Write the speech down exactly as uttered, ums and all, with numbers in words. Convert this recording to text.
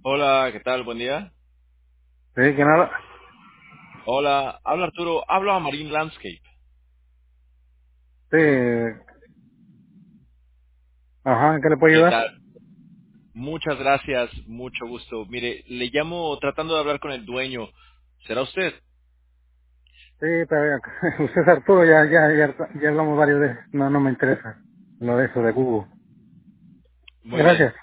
Hola, ¿qué tal? Buen día. Sí, que nada. Hola, habla Arturo, hablo a Marine Landscape. Sí, ajá, ¿en qué le puedo ¿Qué ayudar? tal? Muchas gracias, mucho gusto. Mire, le llamo tratando de hablar con el dueño. ¿Será usted? Sí, está bien. Usted es Arturo, ya, ya, ya, ya hablamos varios veces. No, no me interesa lo de eso de Google. Muy bien. Gracias.